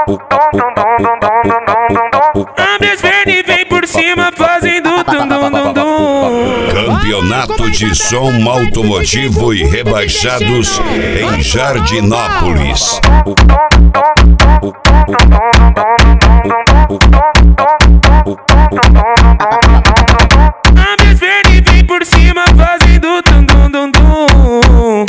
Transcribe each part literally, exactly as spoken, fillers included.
Ambias vem e vem por cima fazendo dum dum dum dum. Campeonato de som automotivo e rebaixados em Jardinópolis. Ambias vem e vem por cima fazendo dum dum dum dum.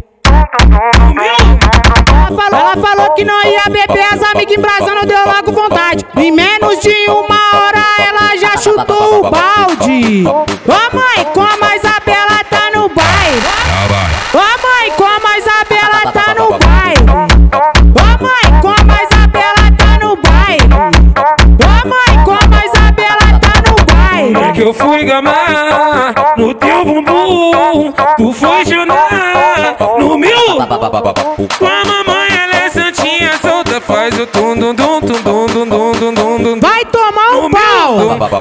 Ela falou que não ia beber, as amigas embrasando, deu logo vontade. Em menos de uma hora ela já chutou o balde. Ô mãe, como a Isabela tá no baile. Ô mãe, como a Isabela tá no baile. Ô mãe, como a Isabela tá no baile. Ô mãe, como a Isabela tá no baile. É que eu fui gamar no teu bumbum, tu foi chorar no meu. Com a mamãe ela é santinha, solta, faz o tum dum dum dum dum dum dum dum dum. Vai tomar um pau.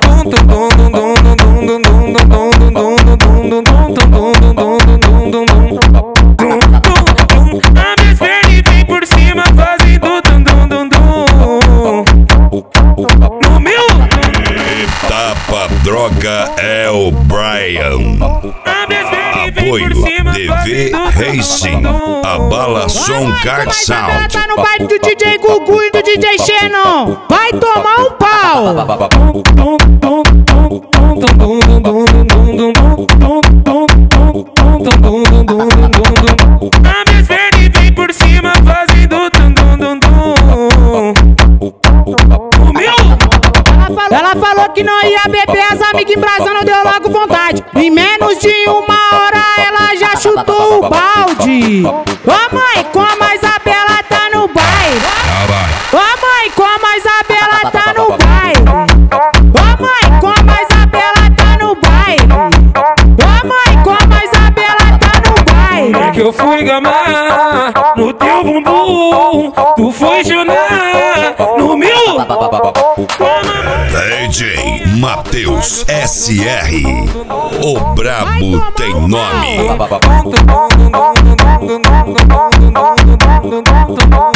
Ambias vem e vem por cima fazendo dum dum dum dum. No meu. Tapa Droga é o Brian. Ambias vem e vem por Apoio cima D V fazendo Racing. Abala Som Kart Sound. Tá no baile do D J Gugu e do D J Xenon. Vai tomar um pau. Ambias vem e vem por cima fazendo dum dum dum dum. O meu. Ela falou que não ia beber, as amigas embrasando, deu logo vontade. Em menos de uma hora ela já chutou o balde. Ô mãe, como a Isabela tá no baile. Ô mãe, como a Isabela tá no baile. Ô mãe, como a Isabela tá no baile. Ô mãe, como a Isabela tá no baile. É que eu fui gamar no teu bumbum, tu foi chorar no meu. D J Matheus S R. O brabo tem nome. Dum dum dum dum dum dum dum dum dum dum dum dum dum dum.